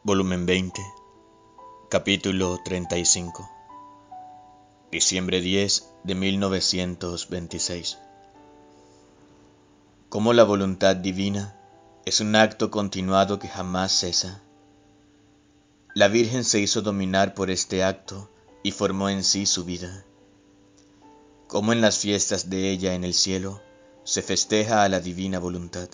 Volumen 20, capítulo 35, diciembre 10 de 1926. Cómo la voluntad divina es un acto continuado que jamás cesa. La Virgen se hizo dominar por este acto y formó en sí su vida. Como en las fiestas de ella en el cielo se festeja a la divina voluntad.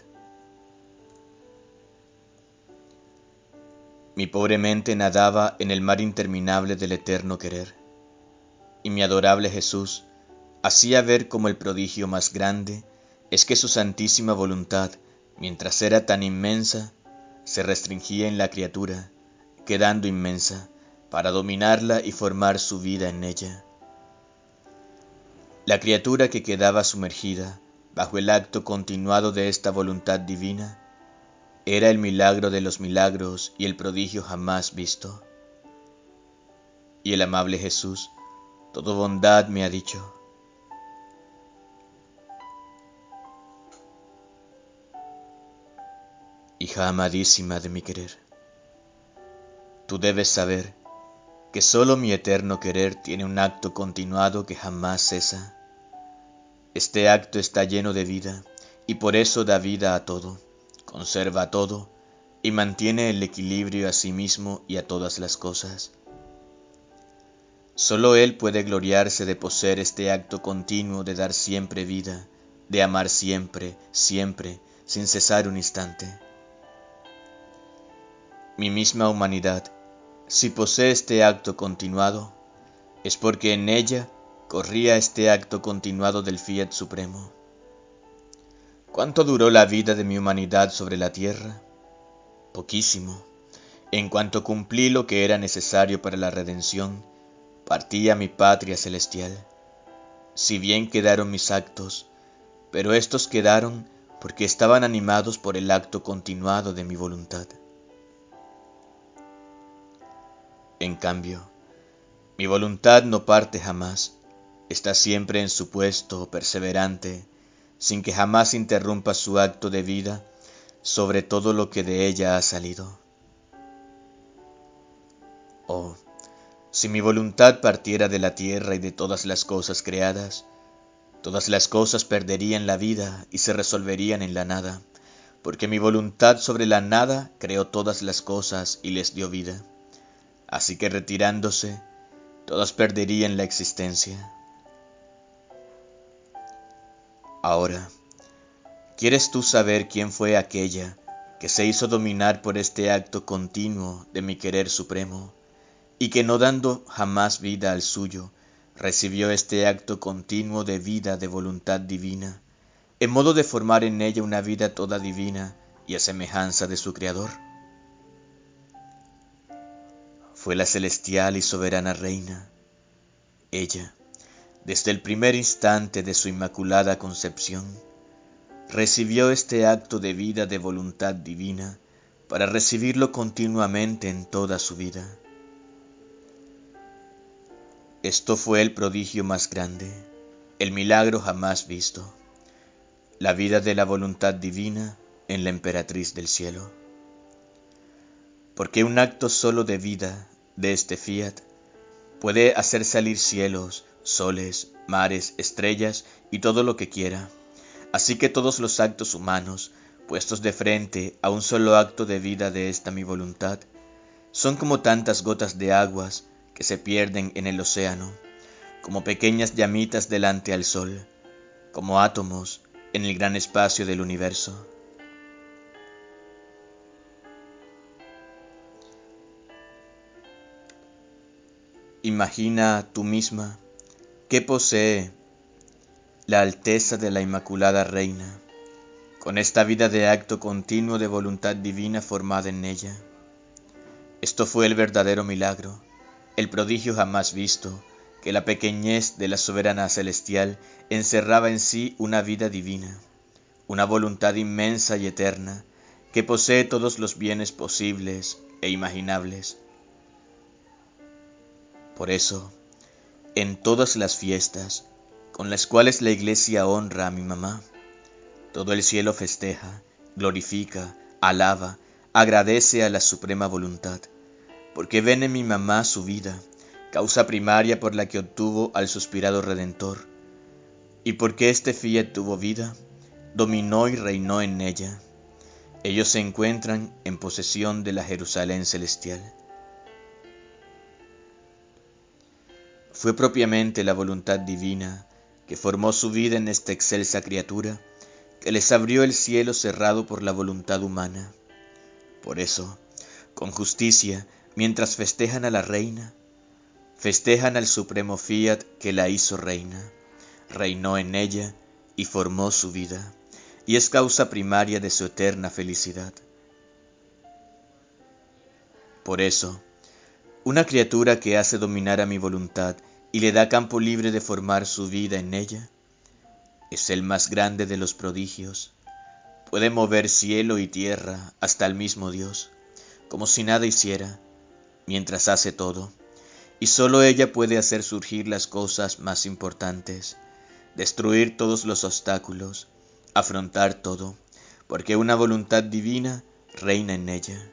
Mi pobre mente nadaba en el mar interminable del eterno querer, y mi adorable Jesús hacía ver como el prodigio más grande es que su santísima voluntad, mientras era tan inmensa, se restringía en la criatura, quedando inmensa, para dominarla y formar su vida en ella. La criatura que quedaba sumergida bajo el acto continuado de esta voluntad divina, era el milagro de los milagros y el prodigio jamás visto. Y el amable Jesús, todo bondad, me ha dicho: hija amadísima de mi querer, tú debes saber que sólo mi eterno querer tiene un acto continuado que jamás cesa. Este acto está lleno de vida y por eso da vida a todo, conserva todo y mantiene el equilibrio a sí mismo y a todas las cosas. Solo Él puede gloriarse de poseer este acto continuo de dar siempre vida, de amar siempre, siempre, sin cesar un instante. Mi misma humanidad, si posee este acto continuado, es porque en ella corría este acto continuado del Fiat Supremo. ¿Cuánto duró la vida de mi humanidad sobre la tierra? Poquísimo. En cuanto cumplí lo que era necesario para la redención, partí a mi patria celestial. Si bien quedaron mis actos, pero estos quedaron porque estaban animados por el acto continuado de mi voluntad. En cambio, mi voluntad no parte jamás, está siempre en su puesto perseverante, sin que jamás interrumpa su acto de vida sobre todo lo que de ella ha salido. Oh, si mi voluntad partiera de la tierra y de todas las cosas creadas, todas las cosas perderían la vida y se resolverían en la nada, porque mi voluntad sobre la nada creó todas las cosas y les dio vida. Así que retirándose, todas perderían la existencia. Ahora, ¿quieres tú saber quién fue aquella que se hizo dominar por este acto continuo de mi querer supremo, y que no dando jamás vida al suyo, recibió este acto continuo de vida de voluntad divina, en modo de formar en ella una vida toda divina y a semejanza de su Creador? Fue la celestial y soberana Reina. Ella, desde el primer instante de su inmaculada concepción, recibió este acto de vida de voluntad divina para recibirlo continuamente en toda su vida. Esto fue el prodigio más grande, el milagro jamás visto, la vida de la voluntad divina en la emperatriz del cielo. Porque un acto solo de vida de este fiat puede hacer salir cielos, soles, mares, estrellas y todo lo que quiera. Así que todos los actos humanos, puestos de frente a un solo acto de vida de esta mi voluntad, son como tantas gotas de aguas que se pierden en el océano, como pequeñas llamitas delante al sol, como átomos en el gran espacio del universo. Imagina tú misma qué posee la alteza de la Inmaculada Reina, con esta vida de acto continuo de voluntad divina formada en ella. Esto fue el verdadero milagro, el prodigio jamás visto, que la pequeñez de la soberana celestial encerraba en sí una vida divina, una voluntad inmensa y eterna, que posee todos los bienes posibles e imaginables. Por eso, en todas las fiestas con las cuales la Iglesia honra a mi mamá, todo el cielo festeja, glorifica, alaba, agradece a la suprema voluntad, porque ven en mi mamá su vida, causa primaria por la que obtuvo al suspirado Redentor, y porque este fiat tuvo vida, dominó y reinó en ella. Ellos se encuentran en posesión de la Jerusalén celestial. Fue propiamente la voluntad divina que formó su vida en esta excelsa criatura, que les abrió el cielo cerrado por la voluntad humana. Por eso, con justicia, mientras festejan a la reina, festejan al supremo fiat que la hizo reina, reinó en ella y formó su vida, y es causa primaria de su eterna felicidad. Por eso, una criatura que hace dominar a mi voluntad y le da campo libre de formar su vida en ella, es el más grande de los prodigios. Puede mover cielo y tierra hasta el mismo Dios, como si nada hiciera, mientras hace todo, y sólo ella puede hacer surgir las cosas más importantes, destruir todos los obstáculos, afrontar todo, porque una voluntad divina reina en ella.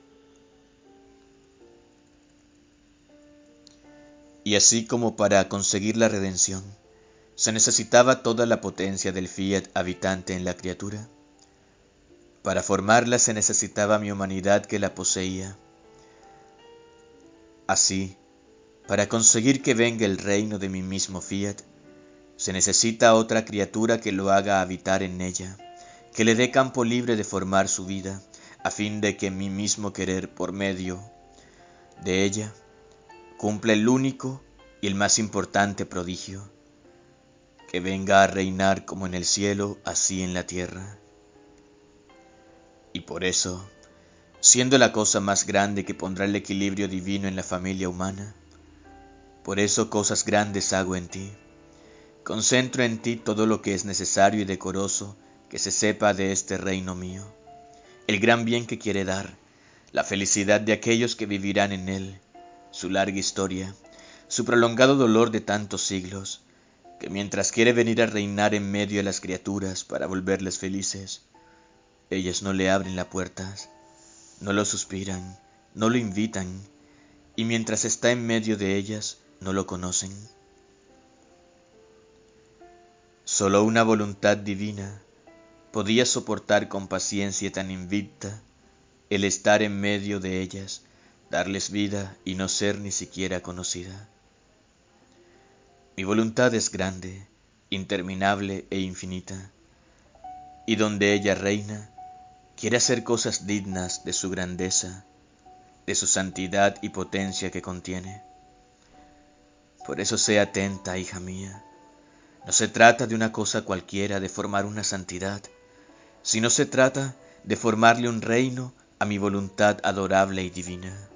Y así como para conseguir la redención, se necesitaba toda la potencia del fiat habitante en la criatura. Para formarla se necesitaba mi humanidad que la poseía. Así, para conseguir que venga el reino de mi mismo fiat, se necesita otra criatura que lo haga habitar en ella, que le dé campo libre de formar su vida, a fin de que mi mismo querer por medio de ella cumpla el único y el más importante prodigio, que venga a reinar como en el cielo, así en la tierra. Y por eso, siendo la cosa más grande que pondrá el equilibrio divino en la familia humana, por eso cosas grandes hago en ti. Concentro en ti todo lo que es necesario y decoroso que se sepa de este reino mío, el gran bien que quiere dar, la felicidad de aquellos que vivirán en él, su larga historia, su prolongado dolor de tantos siglos, que mientras quiere venir a reinar en medio de las criaturas para volverles felices, ellas no le abren las puertas, no lo suspiran, no lo invitan, y mientras está en medio de ellas, no lo conocen. Solo una voluntad divina podía soportar con paciencia tan invicta el estar en medio de ellas, darles vida y no ser ni siquiera conocida. Mi voluntad es grande, interminable e infinita, y donde ella reina, quiere hacer cosas dignas de su grandeza, de su santidad y potencia que contiene. Por eso sé atenta, hija mía. No se trata de una cosa cualquiera, de formar una santidad, sino se trata de formarle un reino a mi voluntad adorable y divina.